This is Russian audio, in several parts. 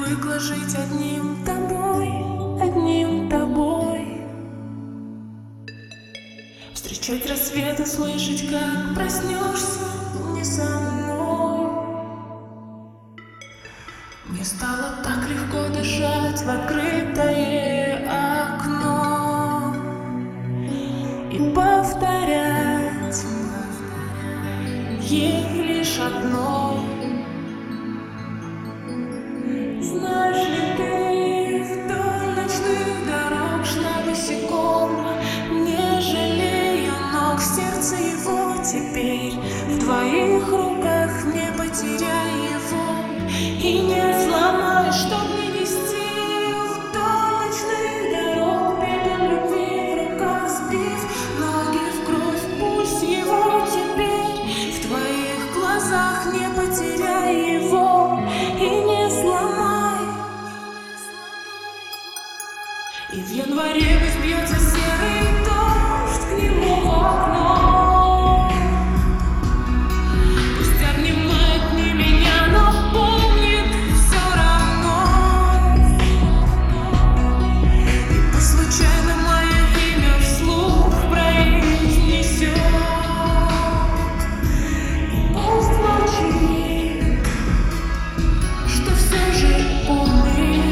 привыкла жить одним тобой, одним тобой. Встречать рассветы, слышать, как проснешься не со мной. Мне стало так легко дышать в открытое окно и повторять ей лишь одно. Знаешь ли ты, вдоль ночных дорог шла босиком, не жалея ног, сердце его теперь в твоих руках, не потеряй его и не сломай, чтоб не нести вдоль ночных дорог, пепел любви в руках сбив, ноги в кровь, пусть его теперь в твоих глазах, не потеряй его и не сломай. И в январе взбьется серый дождь к нему в окно. Пусть обнимает не меня, но помнит все равно. И пусть случайно мое имя вслух произнесет, и пусть молчит, что все же помнит.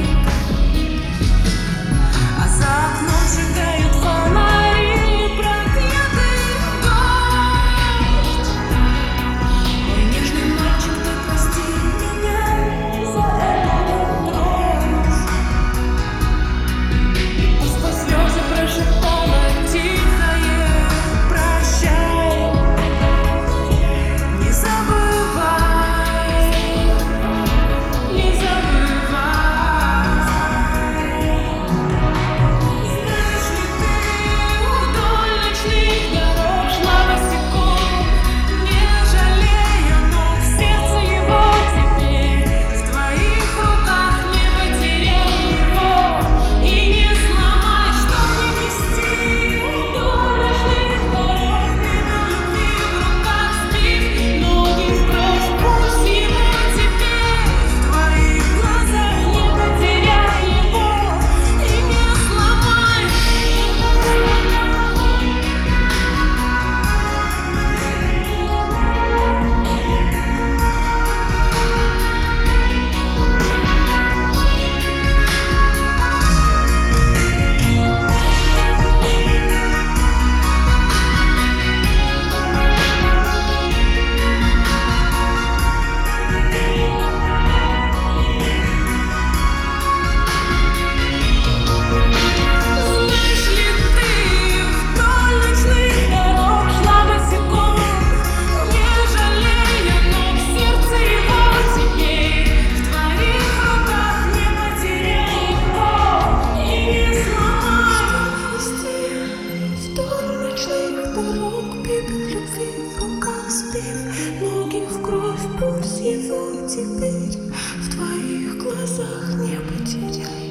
Ноги в кровь, пусть его теперь в твоих глазах не потеряй.